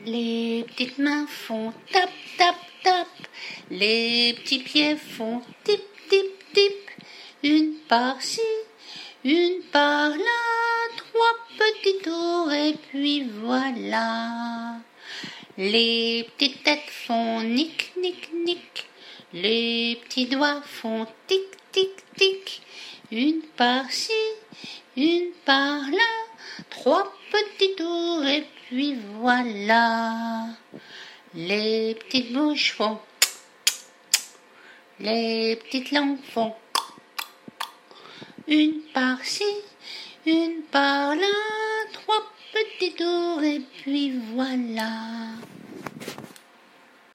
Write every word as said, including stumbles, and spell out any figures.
Les petites mains font tap, tap, tap. Les petits pieds font tip, tip, tip. Une par-ci, une par-là. Trois petits tours et puis voilà. Les petites têtes font nick, nick, nick. Les petits doigts font tic, tic, tic. Une par-ci, une par-là. Trois petits tours et puis voilà. Les petites bouches font, les petites langues font, une par-ci, une par-là. Trois petits tours et puis voilà.